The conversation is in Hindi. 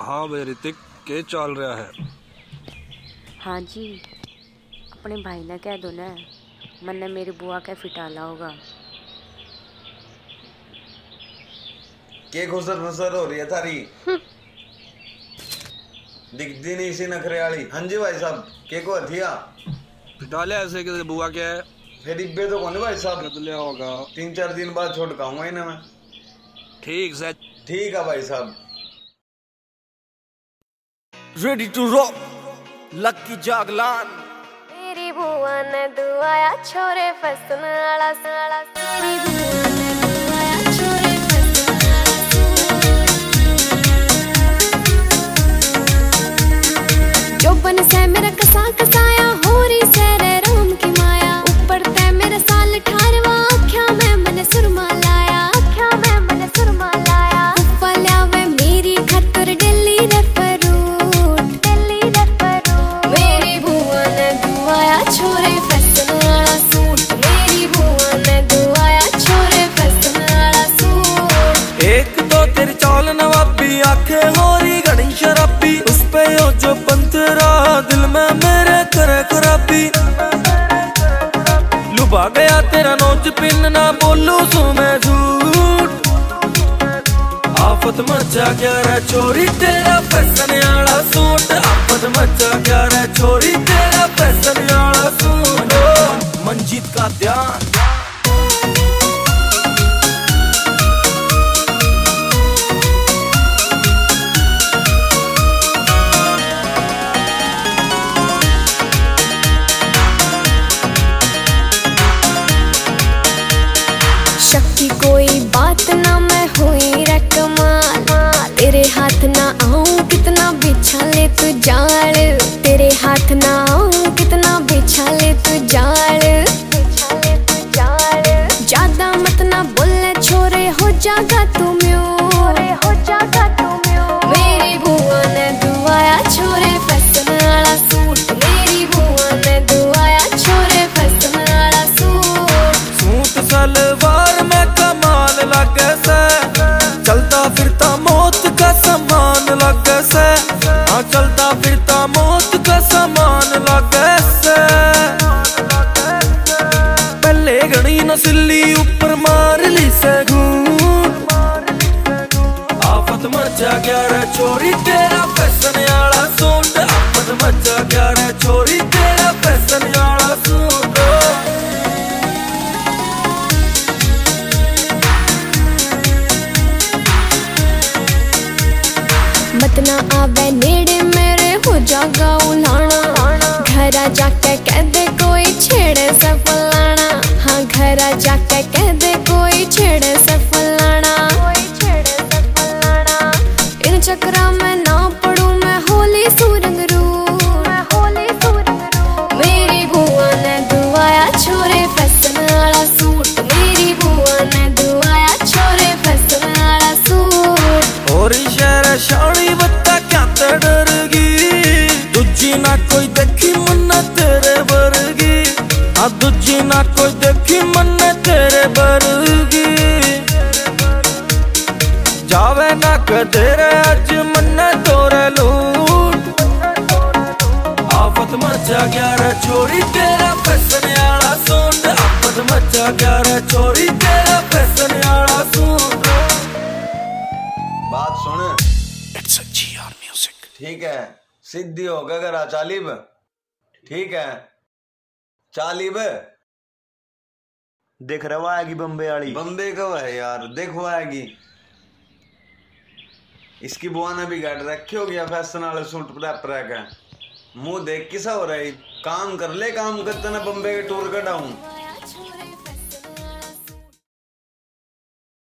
हाँ भाई ऋतिक, क्या चल रहा है? हाँ जी, अपने भाई ने कह दो ना, मैंने मेरी बुआ का फिटाला होगा। के घुसर फुसर हो रही है थारी? दिखती नहीं इसी नखरे वाली। हाँ जी भाई साहब, के को हथिया फिटाले ऐसे कि बुआ क्या है? फिर इब्बे तो कौन भाई साहब? बदलिया होगा। 3-4 दिन बाद छोड़ खाऊंगा इन्हें मैं। ठीक से। ठीक है भाई साहब। Ready to rock, Lucky Jaglan. मेरी बुआ ने दुआया छोरे फसन वाला साला। मेरी बुआ ने दुआया छोरे फसन वाला। जो बन से मेरा कसा कसाया हो रही सेरे राम की माया। ऊपर ते मेरा साल 18वां आख्या में मैंने सुरमा लाया। आख्या में मैंने सुरमा लाया। उफाल्या वे मेरी खतर दिल्ली रे छोरे फैशन वाला सूट। मेरी बुआ ने दुआया छोरे फैशन वाला सूट। एक तो तेरी चाल नवाबी, आंखें होरी घनी शराबी। उस पे हो जो पंतरा, दिल में मेरे करे खराबी। लुभा गया तेरा नोज पिन, ना बोलू सू मैं झूठ। आफत मचा क्या रे छोरी तेरा फैशन वाला सूट। आफत मचा क्या रे छोरी तेरा फैशन वाला सूट। मंजीत का ध्यान। शक्की कोई बात ना मैं हुई रे कमाल। तेरे हाथ ना आऊं कितना बिछा ले तू जाल। तेरे हाथ ना आऊं कितना बिछा ले तू जाल। ज्यादा मत ना बोले छोरे, हो जागा तू म्यूर। हो जागा तू म्यूर। मेरी बुआ ने दुआया छोरे फैशन वाला सूट। मेरी बुआ ने दुआया छोरे फैशन वाला सूट। सूट सलवार में कमाल लगे से, चलता फिरता मौत का सामान लगे से। हाँ चलता फिरता मौत का सामान लगे से। पहले घनी नस्ली ऊपर मार ली से घूट। आफत मचा गया रे छोरी तेरा फैशन वाला सूट। आफत मचा गया रे छोरी तेरा फैशन वाला सूट। मत ना आवे नेड़े मेरे, हो जागा उलाना। घरा जाके कह दे कोई छेड़े से फलाना। हाँ घरा जाके कह दे कोई छेड़े से फलाना। इन चक्रा में ना पड़ू मैं, होली सूरंग रू। मेरी बुआ ने दुआया छोरे फैशन वाला सूट। मेरी बुआ ने दुआया छोरे फैशन वाला सूट। और शहर शानी बत्ता क्या डरगी, दूजी ना कोई देखी मन्ना तेरे वर्गी। हाँ दूजी ना कोई देखी मन्ना तेरे वर्गी। जावे ना कदेरे अज मन्ना तोरे लूट। आफत मचा गया रे छोरी तेरा फैशन वाला सूट। आफत मचा गया रे छोरी तेरा फैशन वाला सूट। बात सुन, It's a GR music. ठीक है? सिद्धि होगा गरा चालीब। ठीक है चालीब। देख रहा आएगी बम्बे वाली। बम्बे कब है यार? देखो आएगी। इसकी बुआ ने भी गाड़ रखे हो गया फैशन वाले सूट पर का। मुंह देख किसा हो रहा है? काम कर ले, काम करते ना बम्बे के टूर कटाऊं।